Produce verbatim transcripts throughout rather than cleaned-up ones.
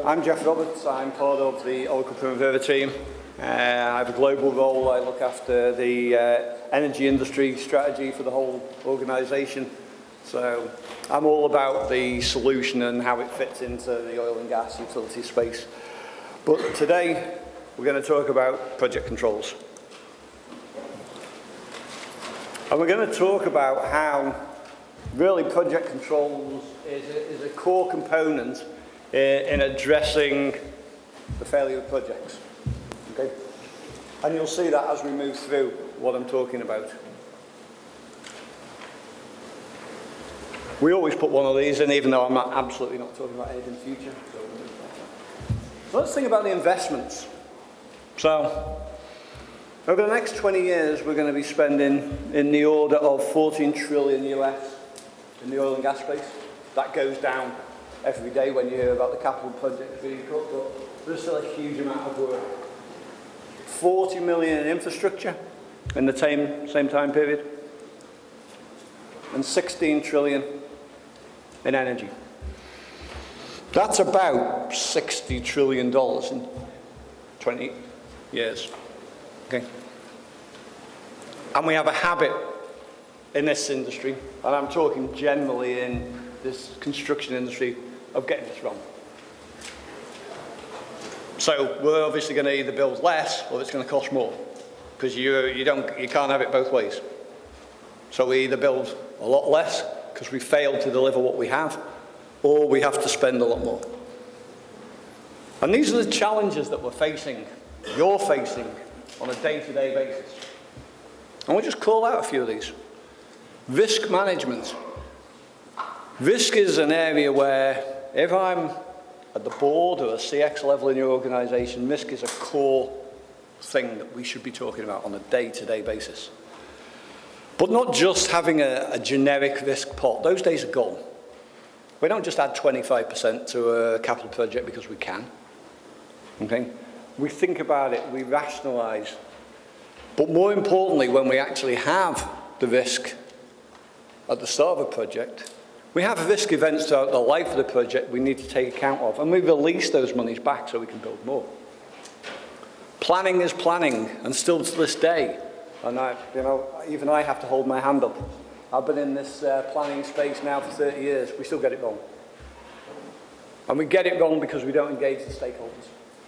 I'm Jeff Roberts. I'm part of the Oracle Primavera team. Uh, I have a global role. I look after the uh, energy industry strategy for the whole organisation. So I'm all about the solution and how it fits into the oil and gas utility space. But today, we're going to talk about project controls. And we're going to talk about how really project controls is a, is a core component in addressing the failure of projects. Okay? And you'll see that as we move through what I'm talking about. We always put one of these in, even though I'm not, absolutely not talking about anything in the future. So let's think about the investments. So, over the next twenty years, we're going to be spending in the order of fourteen trillion U S in the oil and gas space. That goes down every day when you hear about the capital projects being cut, but there's still a huge amount of work. forty million in infrastructure in the same, same time period, and sixteen trillion in energy. That's about sixty trillion dollars in twenty years. Okay. And we have a habit in this industry, and I'm talking generally in this construction industry, of getting this wrong. So we're obviously going to either build less or it's going to cost more, because you you don't you can't have it both ways. So we either build a lot less because we failed to deliver what we have, or we have to spend a lot more. And these are the challenges that we're facing, you're facing, on a day-to-day basis. And we'll just call out a few of these. Risk management. Risk is an area where, if I'm at the board or a C X level in your organisation, risk is a core thing that we should be talking about on a day-to-day basis. But not just having a, a generic risk pot. Those days are gone. We don't just add twenty-five percent to a capital project because we can. Okay? We think about it, we rationalise. But more importantly, when we actually have the risk at the start of a project, we have risk events throughout the life of the project we need to take account of, and we release those monies back so we can build more. Planning is planning, and still to this day, and I, you know, even I have to hold my hand up. I've been in this uh, planning space now for thirty years. We still get it wrong. And we get it wrong because we don't engage the stakeholders.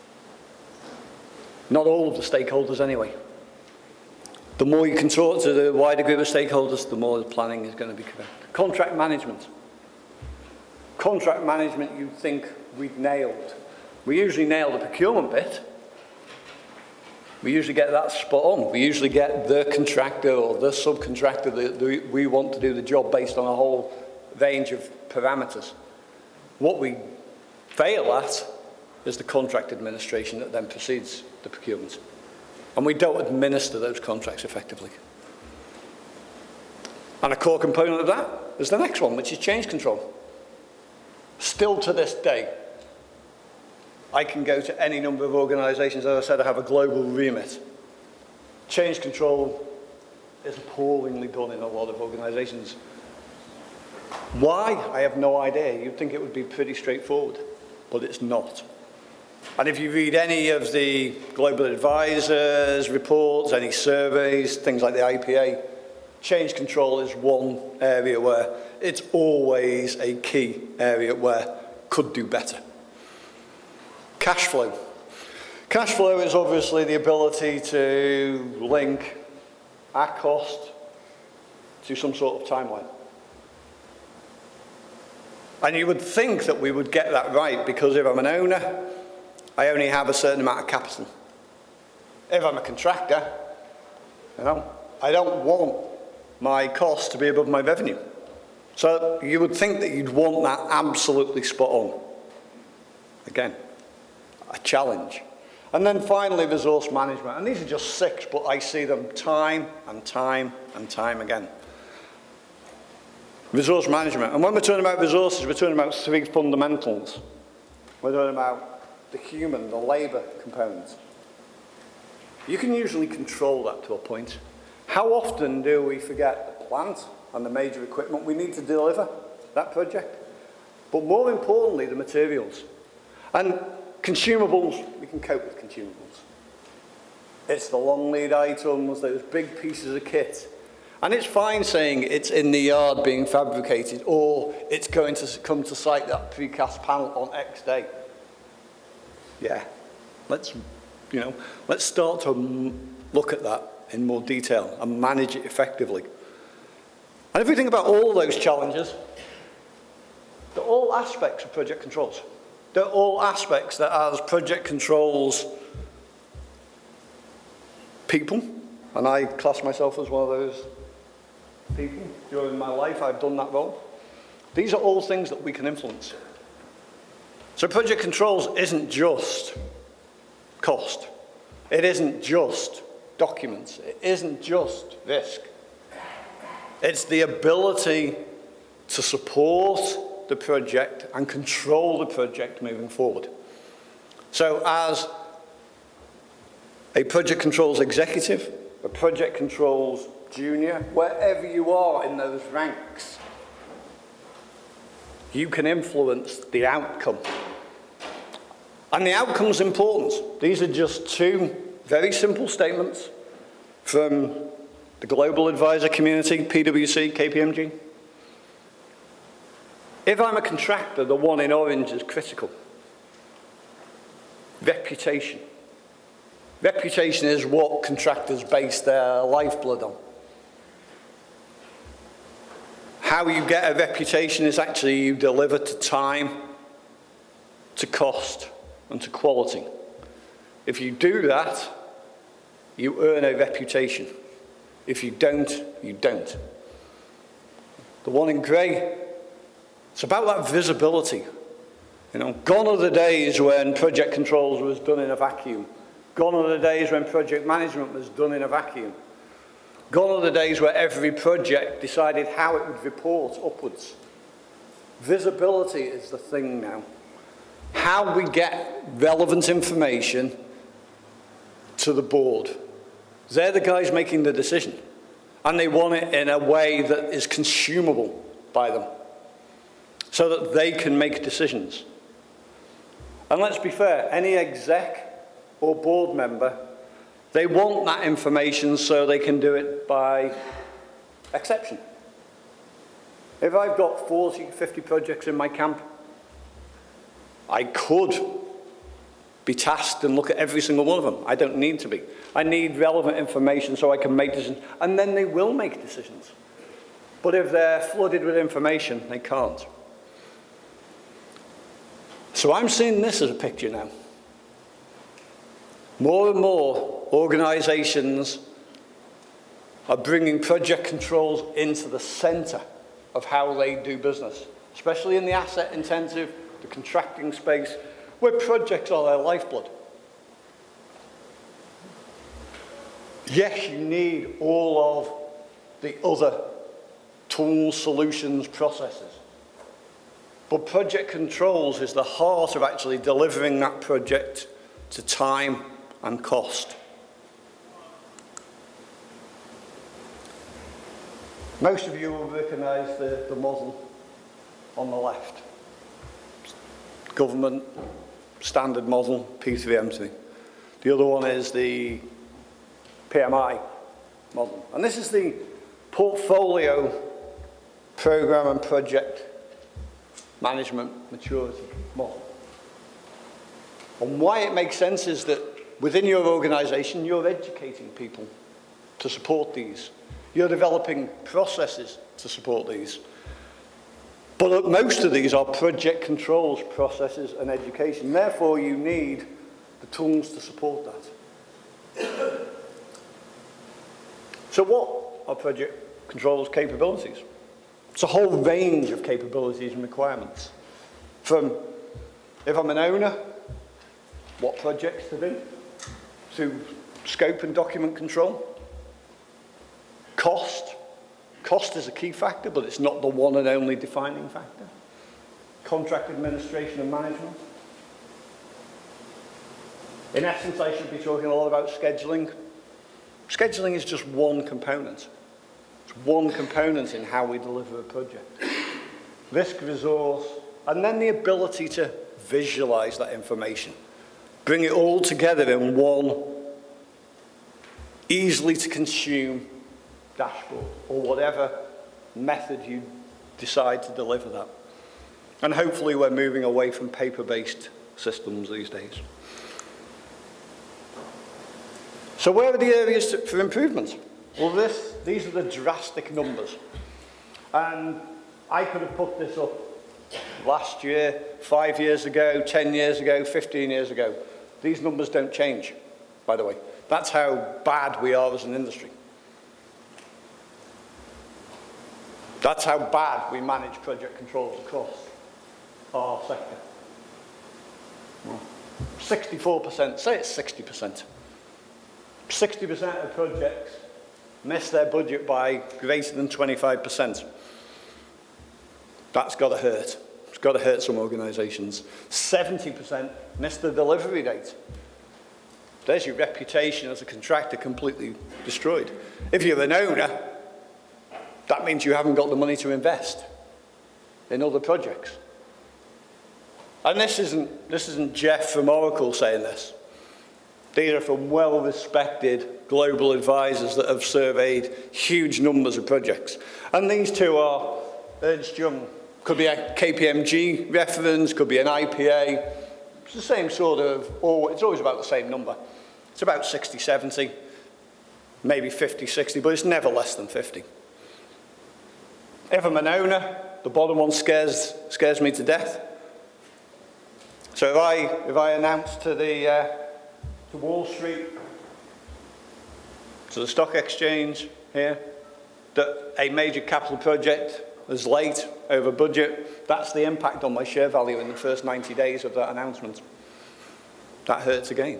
Not all of the stakeholders anyway. The more you can talk to the wider group of stakeholders, the more the planning is going to be correct. Contract management. Contract management you'd think we'd nailed. We usually nail the procurement bit. We usually get that spot on. We usually get the contractor or the subcontractor that we want to do the job based on a whole range of parameters. What we fail at is the contract administration that then precedes the procurement. And we don't administer those contracts effectively. And a core component of that is the next one, which is change control. Still to this day, I can go to any number of organisations. As I said, I have a global remit. Change control is appallingly done in a lot of organisations. Why? I have no idea. You'd think it would be pretty straightforward, but it's not. And if you read any of the global advisors' reports, any surveys, things like the I P A, change control is one area where it's always a key area where could do better. Cash flow. Cash flow is obviously the ability to link our cost to some sort of timeline. And you would think that we would get that right, because if I'm an owner, I only have a certain amount of capital. If I'm a contractor, you know, I don't want my cost to be above my revenue. So you would think that you'd want that absolutely spot on. Again, a challenge. And then finally, resource management. And these are just six, but I see them time and time and time again. Resource management. And when we're talking about resources, we're talking about three fundamentals. We're talking about the human, the labour component. You can usually control that to a point. How often do we forget the plant and the major equipment we need to deliver that project? But more importantly, the materials. And consumables, we can cope with consumables. It's the long lead items, those big pieces of kit. And it's fine saying it's in the yard being fabricated, or it's going to come to site, that precast panel, on X day. Yeah, let's, you know, let's start to look at that in more detail and manage it effectively. And if we think about all those challenges, they're all aspects of project controls. They're all aspects that, as project controls people, and I class myself as one of those people. During my life, I've done that role. These are all things that we can influence. So project controls isn't just cost. It isn't just documents. It isn't just risk. It's the ability to support the project and control the project moving forward. So as a project controls executive, a project controls junior, wherever you are in those ranks, you can influence the outcome. And the outcome's important. These are just two very simple statements from the global advisor community, P W C, K P M G. If I'm a contractor, the one in orange is critical. Reputation. Reputation is what contractors base their lifeblood on. How you get a reputation is actually you deliver to time, to cost, and to quality. If you do that, you earn a reputation. If you don't, you don't. The one in grey, it's about that visibility. You know, gone are the days when project controls was done in a vacuum. Gone are the days when project management was done in a vacuum. Gone are the days where every project decided how it would report upwards. Visibility is the thing now. How we get relevant information to the board. They're the guys making the decision. And they want it in a way that is consumable by them, so that they can make decisions. And let's be fair, any exec or board member, they want that information so they can do it by exception. If I've got forty, fifty projects in my camp, I could be tasked and look at every single one of them. I don't need to be. I need relevant information so I can make decisions, and then they will make decisions. But if they're flooded with information, they can't. So I'm seeing this as a picture now. More and more organizations are bringing project controls into the center of how they do business, especially in the asset-intensive, the contracting space, where projects are their lifeblood. Yes, you need all of the other tools, solutions, processes. But project controls is the heart of actually delivering that project to time and cost. Most of you will recognize the, the model on the left. Government standard model, P three M three. The other one is the P M I model. And this is the portfolio program and project management maturity model. And why it makes sense is that within your organization, you're educating people to support these. You're developing processes to support these. But most of these are project controls, processes, and education. Therefore, you need the tools to support that. So what are project controls capabilities? It's a whole range of capabilities and requirements. From, if I'm an owner, what projects to do, to scope and document control. Cost. Cost is a key factor, but it's not the one and only defining factor. Contract administration and management. In essence, I should be talking a lot about scheduling. Scheduling is just one component. It's one component in how we deliver a project. Risk, resource, and then the ability to visualize that information. Bring it all together in one easily to consume dashboard, or whatever method you decide to deliver that. And hopefully we're moving away from paper-based systems these days. So where are the areas to, for improvement? Well, this, these are the drastic numbers. And I could have put this up last year, five years ago, ten years ago, fifteen years ago. These numbers don't change, by the way. That's how bad we are as an industry. That's how bad we manage project controls across our sector. sixty-four percent, say it's sixty percent. sixty percent of projects miss their budget by greater than twenty-five percent. That's got to hurt. It's got to hurt some organisations. seventy percent miss the delivery date. There's your reputation as a contractor completely destroyed. If you're an owner, that means you haven't got the money to invest in other projects. And this isn't, this isn't Jeff from Oracle saying this. These are from well-respected global advisors that have surveyed huge numbers of projects. And these two are Ernst Young. Could be a K P M G reference, could be an I P A. It's the same sort of, or it's always about the same number. It's about sixty, seventy, maybe fifty, sixty, but it's never less than fifty. If I'm an owner, the bottom one scares, scares me to death. So if I, if I announce to, the, uh, to Wall Street, to the stock exchange here, that a major capital project is late, over budget, that's the impact on my share value in the first ninety days of that announcement. That hurts again.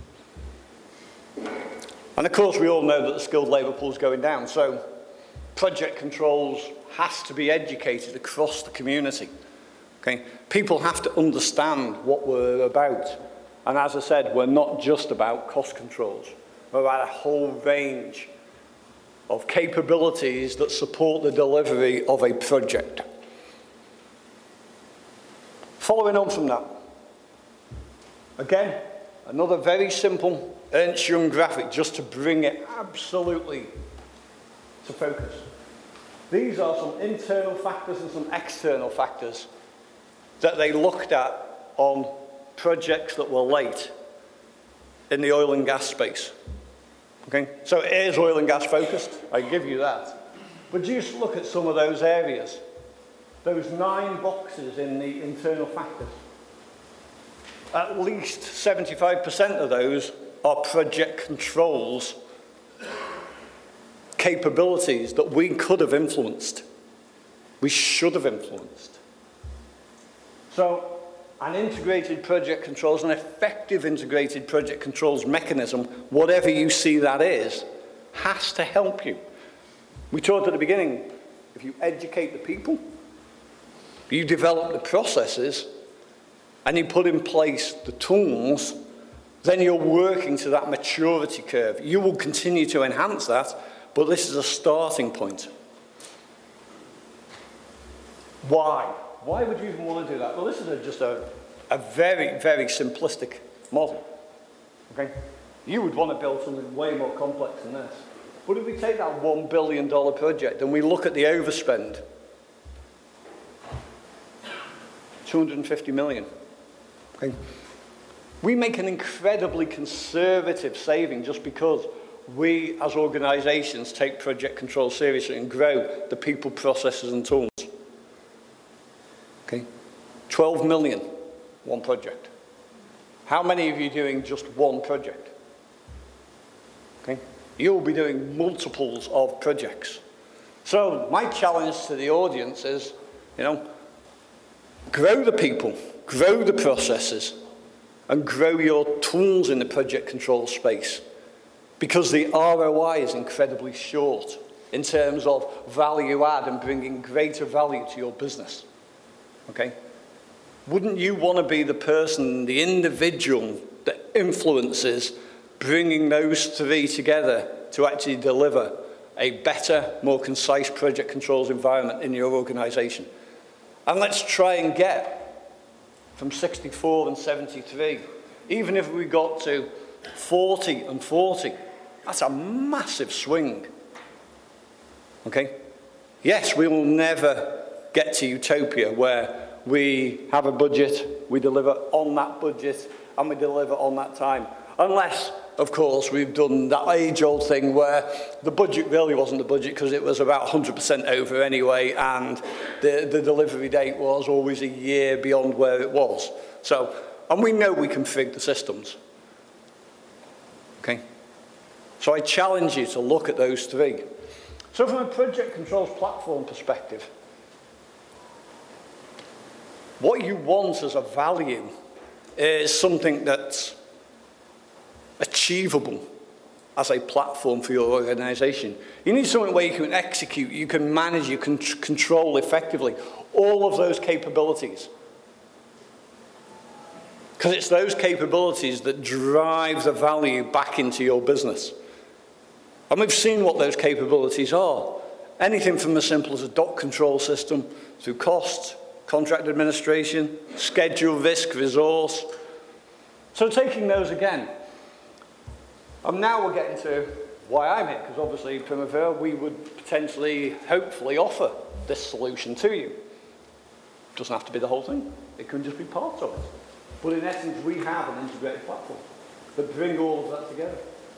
And of course we all know that the skilled labour pool is going down, so project controls has to be educated across the community. Okay? People have to understand what we're about. And as I said, we're not just about cost controls. We're about a whole range of capabilities that support the delivery of a project. Following on from that, again, another very simple Ernst Young graphic just to bring it absolutely to focus. These are some internal factors and some external factors that they looked at on projects that were late in the oil and gas space. Okay? So it is oil and gas focused, I give you that. But just look at some of those areas. Those nine boxes in the internal factors. At least seventy-five percent of those are project controls capabilities that we could have influenced. We should have influenced. So an integrated project controls, an effective integrated project controls mechanism, whatever you see that is, has to help you. We talked at the beginning, if you educate the people, you develop the processes, and you put in place the tools, then you're working to that maturity curve. You will continue to enhance that, but this is a starting point. Why? Why would you even want to do that? Well, this is a, just a, a very, very simplistic model. Okay? You would want to build something way more complex than this. But if we take that one billion dollar project and we look at the overspend, two hundred fifty million. Okay? We make an incredibly conservative saving just because we as organisations take project control seriously and grow the people, processes and tools. Okay? twelve million, one project. How many of you are doing just one project? Okay? You'll be doing multiples of projects. So my challenge to the audience is, you know, grow the people, grow the processes, and grow your tools in the project control space. Because the R O I is incredibly short in terms of value add and bringing greater value to your business. Okay? Wouldn't you want to be the person, the individual that influences bringing those three together to actually deliver a better, more concise project controls environment in your organisation? And let's try and get from sixty-four and seventy-three. Even if we got to forty and forty, that's a massive swing. Okay? Yes, we will never get to utopia where we have a budget, we deliver on that budget, and we deliver on that time. Unless, of course, we've done that age-old thing where the budget really wasn't the budget because it was about one hundred percent over anyway, and the, the delivery date was always a year beyond where it was. So, and we know we config the systems. Okay? So I challenge you to look at those three. So from a project controls platform perspective, what you want as a value is something that's achievable as a platform for your organization. You need something where you can execute, you can manage, you can tr- control effectively all of those capabilities. Because it's those capabilities that drive the value back into your business. And we've seen what those capabilities are. Anything from as simple as a dock control system, through cost, contract administration, schedule, risk, resource. So taking those again. And now we're getting to why I'm here, because obviously Primavera, we would potentially, hopefully offer this solution to you. It doesn't have to be the whole thing. It can just be part of it. But in essence, we have an integrated platform that bring all of that together.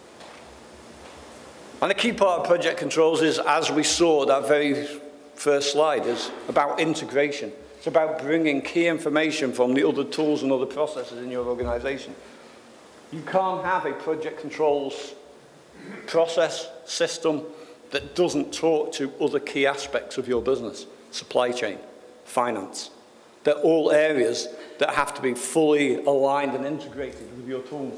And a key part of project controls is, as we saw that very first slide, is about integration. It's about bringing key information from the other tools and other processes in your organization. You can't have a project controls process system that doesn't talk to other key aspects of your business. Supply chain, finance. They're all areas that have to be fully aligned and integrated with your tools.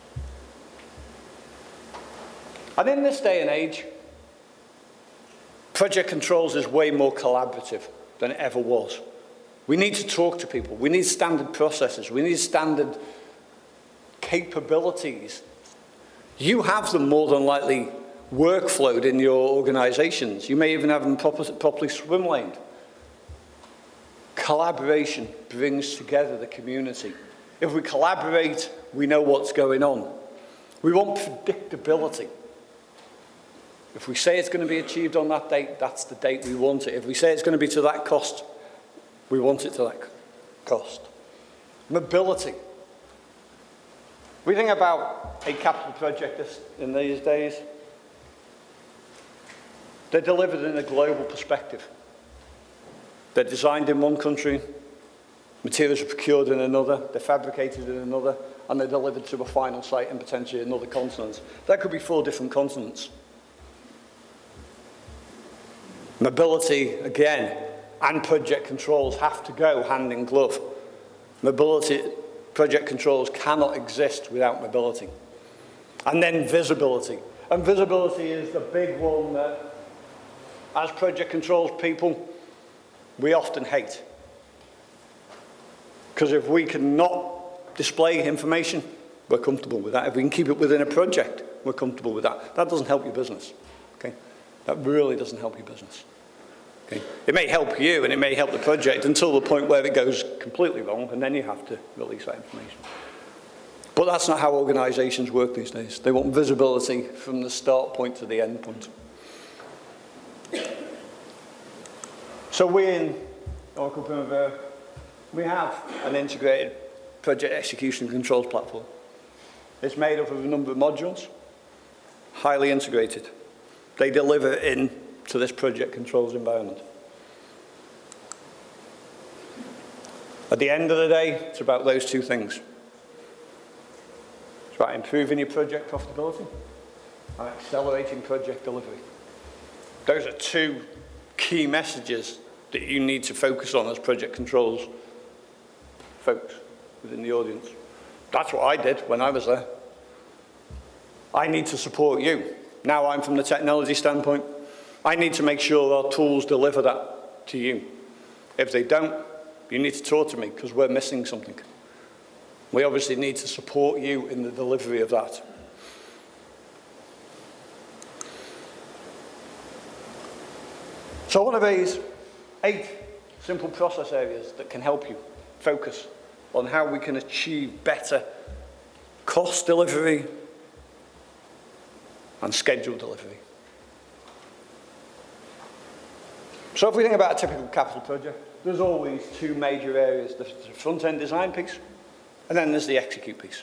And in this day and age, project controls is way more collaborative than it ever was. We need to talk to people. We need standard processes. We need standard capabilities. You have them more than likely workflowed in your organizations. You may even have them proper, properly swim laned. Collaboration brings together the community. If we collaborate, we know what's going on. We want predictability. If we say it's going to be achieved on that date, that's the date we want it. If we say it's going to be to that cost, we want it to that cost. Mobility. We think about a capital project this, in these days. They're delivered in a global perspective. They're designed in one country, materials are procured in another, they're fabricated in another, and they're delivered to a final site in potentially another continent. That could be four different continents. Mobility, again, and project controls have to go hand in glove. Mobility, project controls cannot exist without mobility. And then visibility. And visibility is the big one that, as project controls people, we often hate. Because if we cannot display information, we're comfortable with that. If we can keep it within a project, we're comfortable with that. That doesn't help your business. Okay? That really doesn't help your business. Okay? It may help you and it may help the project until the point where it goes completely wrong, and then you have to release that information. But that's not how organizations work these days. They want visibility from the start point to the end point. So we in Oracle Primavera, we have an integrated project execution controls platform. It's made up of a number of modules, highly integrated. They deliver into this project controls environment. At the end of the day, it's about those two things. It's about improving your project profitability and accelerating project delivery. Those are two key messages that you need to focus on as project controls folks within the audience. That's what I did when I was there. I need to support you. Now I'm from the technology standpoint. I need to make sure our tools deliver that to you. If they don't, you need to talk to me because we're missing something. We obviously need to support you in the delivery of that. So one of these eight simple process areas that can help you focus on how we can achieve better cost delivery and schedule delivery. So if we think about a typical capital project, there's always two major areas. There's the front-end design piece, and then there's the execute piece.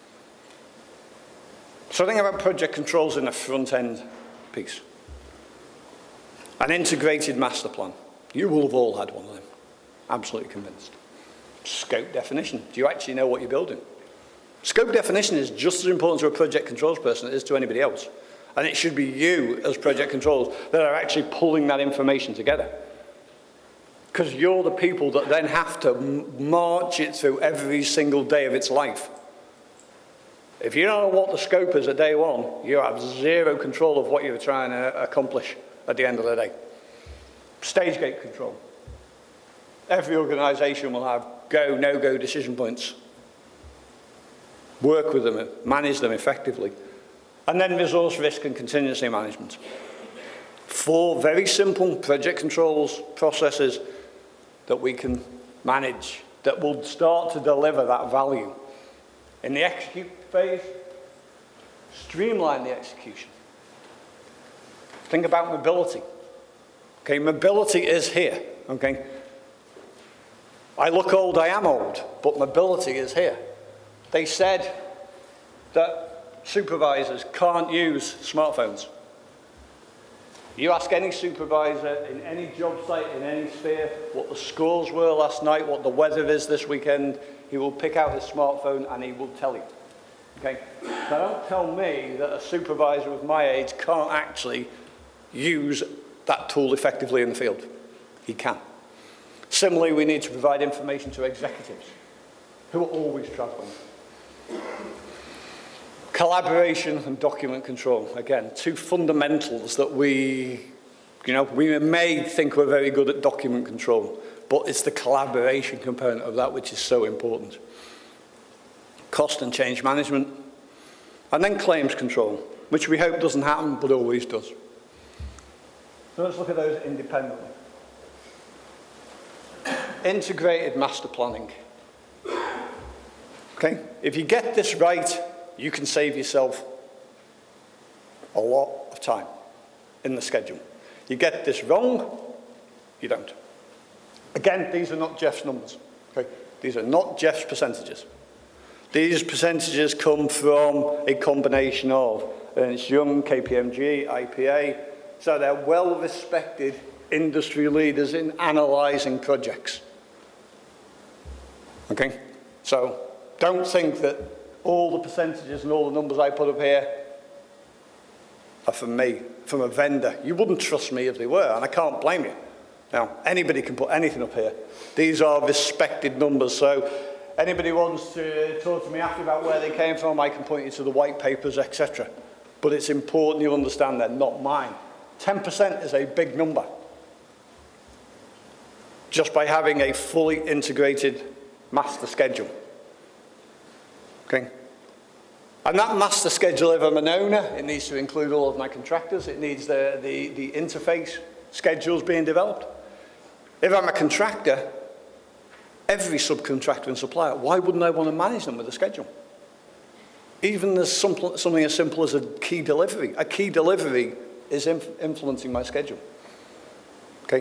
So think about project controls in the front-end piece. An integrated master plan. You will have all had one of them. Absolutely convinced. Scope definition. Do you actually know what you're building? Scope definition is just as important to a project controls person as it is to anybody else. And it should be you, as project controls, that are actually pulling that information together. Because you're the people that then have to march it through every single day of its life. If you don't know what the scope is at day one, you have zero control of what you're trying to accomplish at the end of the day. Stage gate control. Every organisation will have go, no-go decision points. Work with them, manage them effectively. And then resource risk and contingency management. Four very simple project controls processes that we can manage that will start to deliver that value. In the execute phase, streamline the execution. Think about mobility. Okay, mobility is here, okay? I look old, I am old, but mobility is here. They said that supervisors can't use smartphones. You ask any supervisor in any job site, in any sphere, what the scores were last night, what the weather is this weekend, he will pick out his smartphone and he will tell you. Okay? Now don't tell me that a supervisor of my age can't actually use that tool effectively in the field. He can. Similarly, we need to provide information to executives who are always traveling. Collaboration and document control. Again, two fundamentals that we, you know, we may think we're very good at document control, but it's the collaboration component of that which is so important. Cost and change management. And then claims control, which we hope doesn't happen, but always does. So let's look at those independently. Integrated master planning. Okay, if you get this right, you can save yourself a lot of time in the schedule. You get this wrong, you don't. Again, these are not Jeff's numbers. Okay? These are not Jeff's percentages. These percentages come from a combination of Ernst Young, K P M G, I P A, so they're well-respected industry leaders in analysing projects. Okay? So don't think that all the percentages and all the numbers I put up here are from me, from a vendor. You wouldn't trust me if they were, and I can't blame you. Now, anybody can put anything up here. These are respected numbers, so anybody wants to talk to me after about where they came from, I can point you to the white papers, et cetera. But it's important you understand they're not mine. ten percent is a big number. Just by having a fully integrated master schedule. Okay? And that master schedule, if I'm an owner, it needs to include all of my contractors. It needs the, the, the interface schedules being developed. If I'm a contractor, every subcontractor and supplier, why wouldn't I want to manage them with a schedule? Even there's something as simple as a key delivery. A key delivery is inf influencing my schedule. Okay?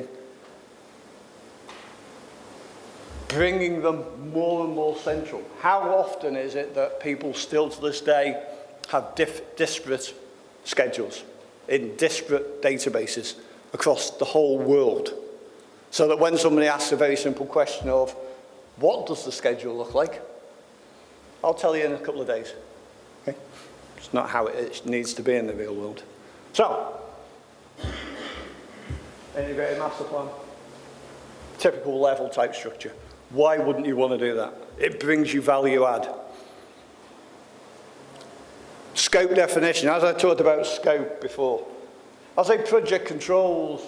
Bringing them more and more central. How often is it that people still to this day have diff disparate schedules in disparate databases across the whole world? So that when somebody asks a very simple question of, what does the schedule look like? I'll tell you in a couple of days. Okay? It's not how it needs to be in the real world. So, integrated master plan. Typical level type structure. Why wouldn't you want to do that? It brings you value add. Scope definition, as I talked about scope before. As a project controls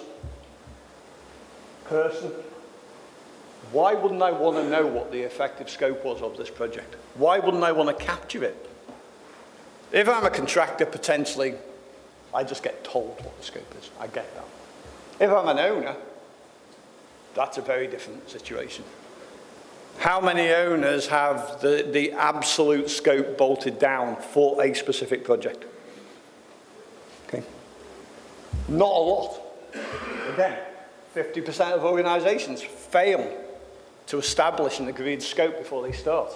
person, why wouldn't I want to know what the effective scope was of this project? Why wouldn't I want to capture it? If I'm a contractor, potentially, I just get told what the scope is. I get that. If I'm an owner, that's a very different situation. How many owners have the, the absolute scope bolted down for a specific project? Okay. Not a lot. Again, fifty percent of organisations fail to establish an agreed scope before they start.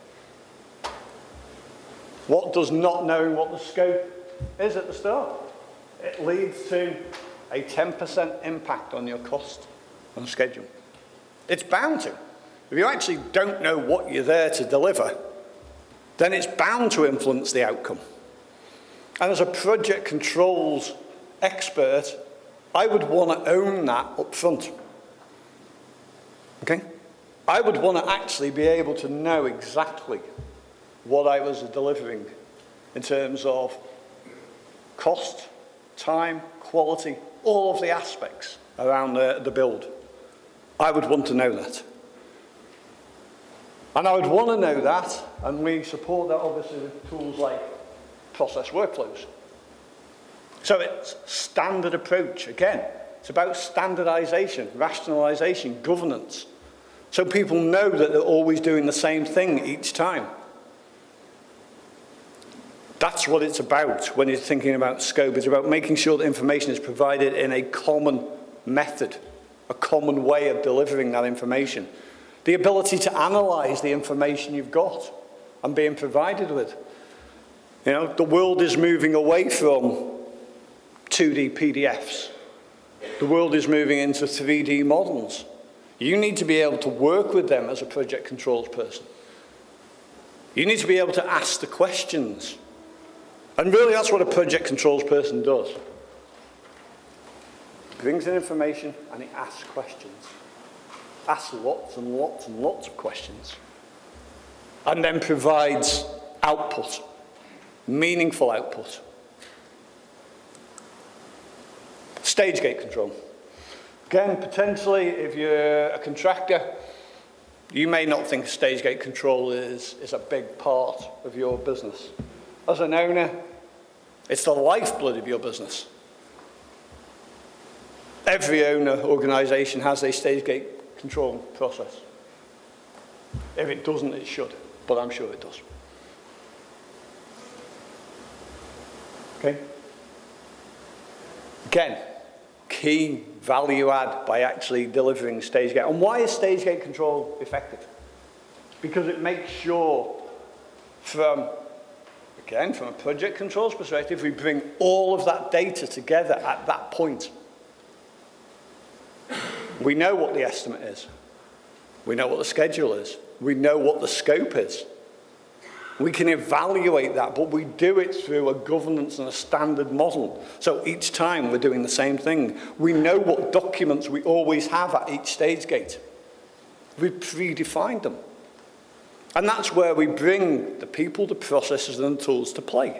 What does not knowing what the scope is at the start? It leads to a ten percent impact on your cost and schedule. It's bound to. If you actually don't know what you're there to deliver, then it's bound to influence the outcome. And as a project controls expert, I would want to own that up front. Okay? I would want to actually be able to know exactly what I was delivering in terms of cost, time, quality, all of the aspects around the, the build. I would want to know that. And I would want to know that, and we support that obviously with tools like process workflows. So it's standard approach. Again, it's about standardization, rationalization, governance. So people know that they're always doing the same thing each time. That's what it's about when you're thinking about scope. It's about making sure that information is provided in a common method, a common way of delivering that information. The ability to analyze the information you've got and being provided with. You know, the world is moving away from two D P D Fs. The world is moving into three D models. You need to be able to work with them as a project controls person. You need to be able to ask the questions. And really that's what a project controls person does. He brings in information and he asks questions. Asks lots and lots and lots of questions. And then provides output, meaningful output. Stage gate control. Again, potentially, if you're a contractor, you may not think stage gate control is, is a big part of your business. As an owner, it's the lifeblood of your business. Every owner organisation has a stage gate control process. If it doesn't, it should, but I'm sure it does. Okay? Again, key value add by actually delivering stage gate. And why is stage gate control effective? Because it makes sure from, again, from a project controls perspective, we bring all of that data together at that point. We know what the estimate is. We know what the schedule is. We know what the scope is. We can evaluate that, but we do it through a governance and a standard model. So each time we're doing the same thing. We know what documents we always have at each stage gate. We've predefined them. And that's where we bring the people, the processes, and the tools to play.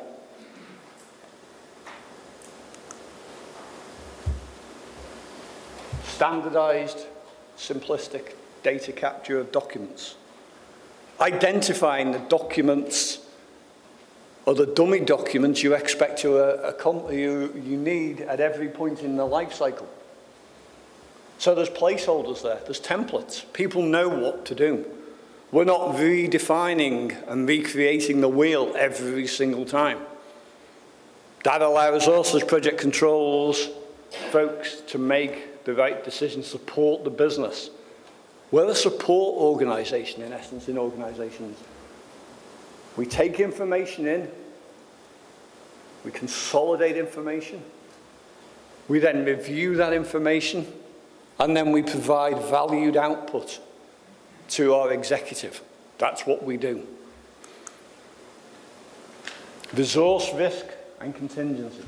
Standardized, simplistic data capture of documents. Identifying the documents or the dummy documents you expect to uh, you, you need at every point in the life cycle. So there's placeholders there, there's templates. People know what to do. We're not redefining and recreating the wheel every single time. That allows us as project controls folks to make the right decisions, support the business. We're a support organisation, in essence, in organisations. We take information in, we consolidate information, we then review that information, and then we provide valued output to our executive. That's what we do. Resource risk and contingency.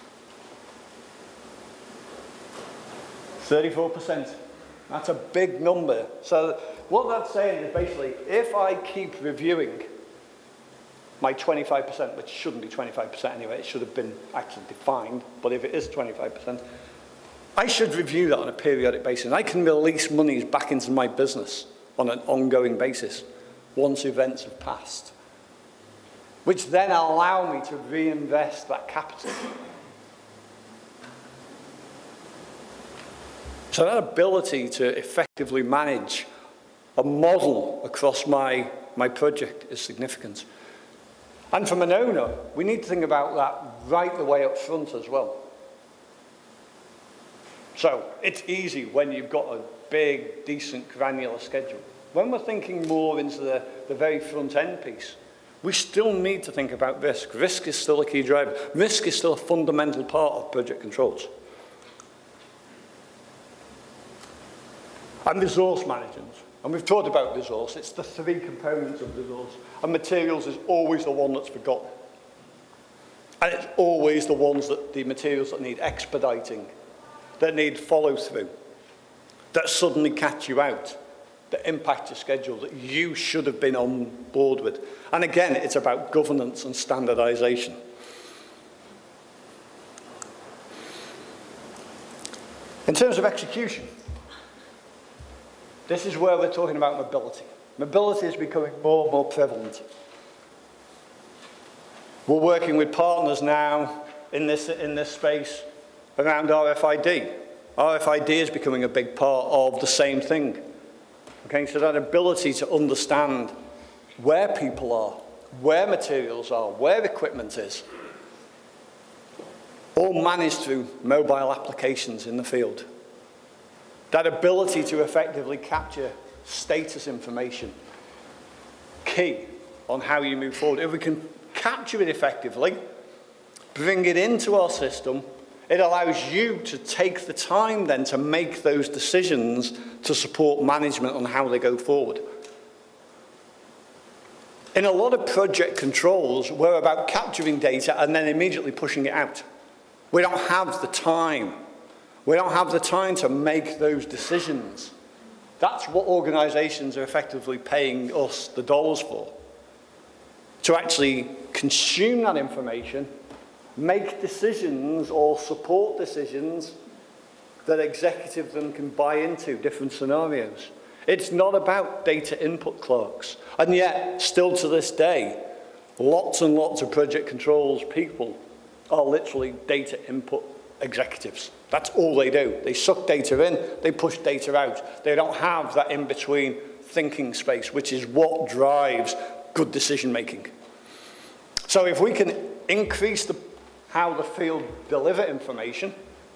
thirty-four percent. That's a big number. So what that's saying is basically, if I keep reviewing my twenty-five percent, which shouldn't be twenty-five percent anyway, it should have been actually defined, but if it is twenty-five percent, I should review that on a periodic basis. I can release monies back into my business on an ongoing basis once events have passed, which then allow me to reinvest that capital. So that ability to effectively manage a model across my, my project is significant. And from an owner, we need to think about that right the way up front as well. So it's easy when you've got a big, decent, granular schedule. When we're thinking more into the, the very front end piece, we still need to think about risk. Risk is still a key driver. Risk is still a fundamental part of project controls. And resource management. And we've talked about resource. It's the three components of resource. And materials is always the one that's forgotten. And it's always the ones that, the materials that need expediting, that need follow-through, that suddenly catch you out, that impact your schedule, that you should have been on board with. And again, it's about governance and standardization. In terms of execution, this is where we're talking about mobility. Mobility is becoming more and more prevalent. We're working with partners now in this, in this space around R F I D. R F I D is becoming a big part of the same thing. Okay, so that ability to understand where people are, where materials are, where equipment is, all managed through mobile applications in the field. That ability to effectively capture status information, key on how you move forward. If we can capture it effectively, bring it into our system, it allows you to take the time then to make those decisions to support management on how they go forward. In a lot of project controls, we're about capturing data and then immediately pushing it out. We don't have the time. We don't have the time to make those decisions. That's what organizations are effectively paying us the dollars for. To actually consume that information, make decisions or support decisions that executives then can buy into different scenarios. It's not about data input clerks. And yet, still to this day, lots and lots of project controls people are literally data input executives. That's all they do. They suck data in, they push data out. They don't have that in-between thinking space, which is what drives good decision making. So if we can increase the, how the field deliver information,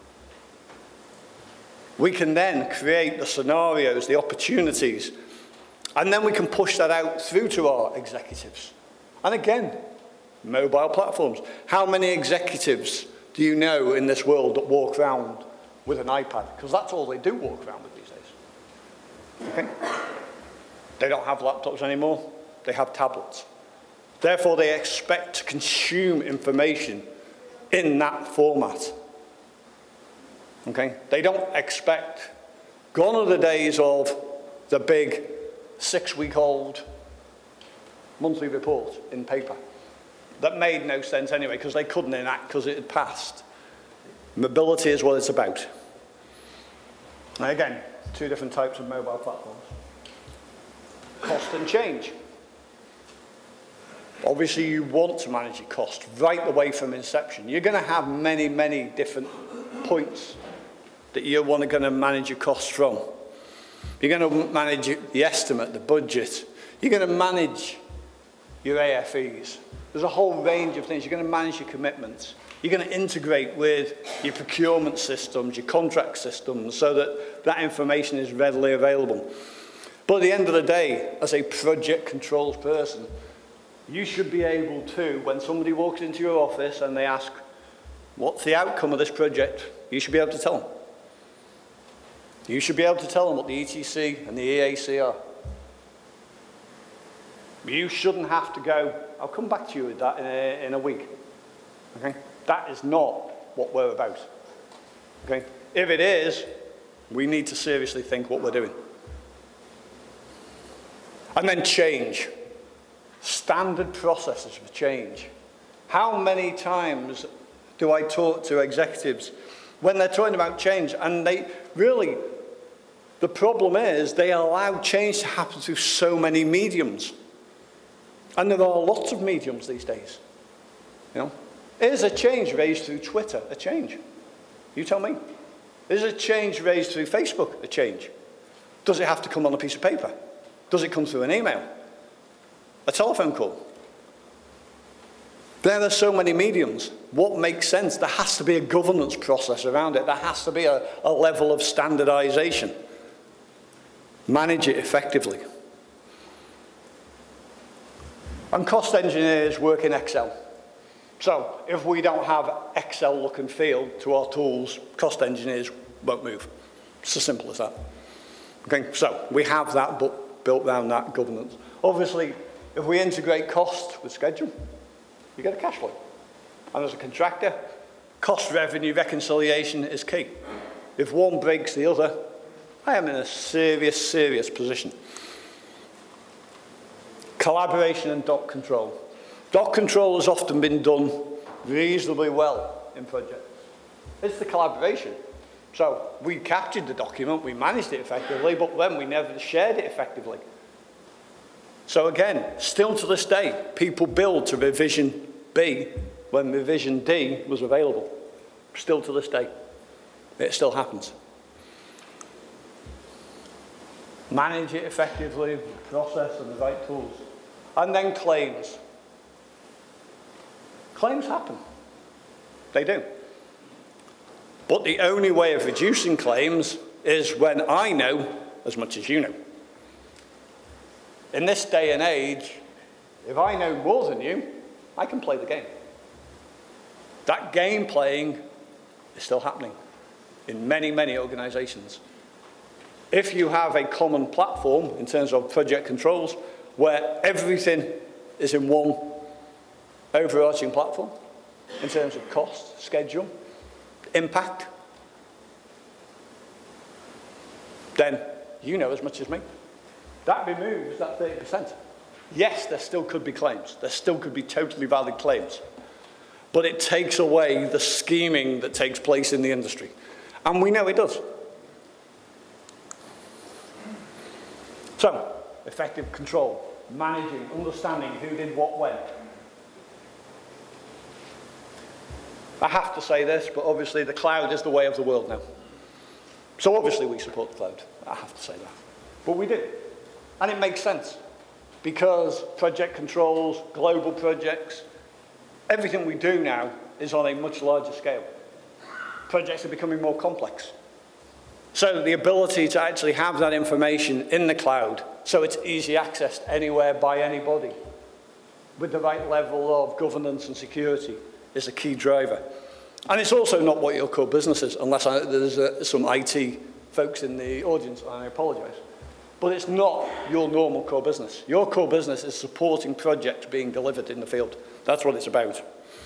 we can then create the scenarios, the opportunities, and then we can push that out through to our executives. And again, mobile platforms. How many executives do you know in this world that walk around with an iPad? Because that's all they do walk around with these days. Okay? They don't have laptops anymore. They have tablets. Therefore, they expect to consume information in that format. Okay? They don't expect, gone are the days of the big six-week-old monthly report in paper. That made no sense anyway, because they couldn't enact because it had passed. Mobility is what it's about. Now again, two different types of mobile platforms. Cost and change. Obviously, you want to manage your cost right away from inception. You're going to have many, many different points that you're going to manage your costs from. You're going to manage the estimate, the budget. You're going to manage your A F Es. There's a whole range of things. You're going to manage your commitments. You're going to integrate with your procurement systems, your contract systems, so that that information is readily available. But at the end of the day, as a project controls person, you should be able to, when somebody walks into your office and they ask, what's the outcome of this project? You should be able to tell them. You should be able to tell them what the E T C and the E A C are. You shouldn't have to go, I'll come back to you with that in a, in a week. Okay? That is not what we're about. Okay? If it is, we need to seriously think what we're doing. And then change. Standard processes for change. How many times do I talk to executives when they're talking about change, and they really, the problem is they allow change to happen through so many mediums. And there are lots of mediums these days. You know, is a change raised through Twitter a change? You tell me. Is a change raised through Facebook a change? Does it have to come on a piece of paper? Does it come through an email? A telephone call? There are so many mediums. What makes sense? There has to be a governance process around it. There has to be a, a level of standardization. Manage it effectively. And cost engineers work in Excel. So if we don't have Excel look and feel to our tools, cost engineers won't move. It's as simple as that. Okay, so we have that but built around that governance. Obviously, if we integrate cost with schedule, you get a cash flow. And as a contractor, cost revenue reconciliation is key. If one breaks the other, I am in a serious, serious position. Collaboration and doc control. Doc control has often been done reasonably well in projects. It's the collaboration. So we captured the document, we managed it effectively, but then we never shared it effectively. So again, still to this day, people build to revision B when revision D was available. Still to this day. It still happens. Manage it effectively, process and the right tools. And then claims. Claims happen. They do. But the only way of reducing claims is when I know as much as you know. In this day and age, if I know more than you, I can play the game. That game playing is still happening in many, many organizations. If you have a common platform in terms of project controls where everything is in one overarching platform in terms of cost, schedule, impact, then you know as much as me. That removes that thirty percent. Yes, there still could be claims. There still could be totally valid claims. But it takes away the scheming that takes place in the industry. And we know it does. So, effective control, managing, understanding who did what when. I have to say this, but obviously the cloud is the way of the world now. So obviously we support the cloud. I have to say that. But we do. And it makes sense. Because project controls, global projects, everything we do now is on a much larger scale. Projects are becoming more complex. So the ability to actually have that information in the cloud, so it's easy accessed anywhere by anybody, with the right level of governance and security, is a key driver. And it's also not what your core business is, unless I, there's uh, some I T folks in the audience, and I apologize. But it's not your normal core business. Your core business is supporting projects being delivered in the field. That's what it's about.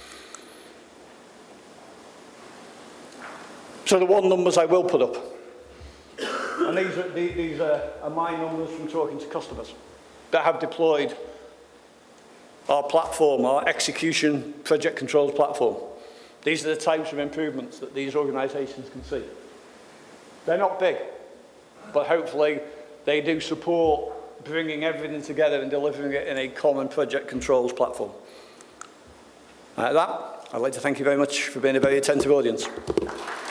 So the one numbers I will put up. And these are, these are my numbers from talking to customers that have deployed our platform, our execution project controls platform. These are the types of improvements that these organizations can see. They're not big, but hopefully they do support bringing everything together and delivering it in a common project controls platform. At that, I'd like to thank you very much for being a very attentive audience.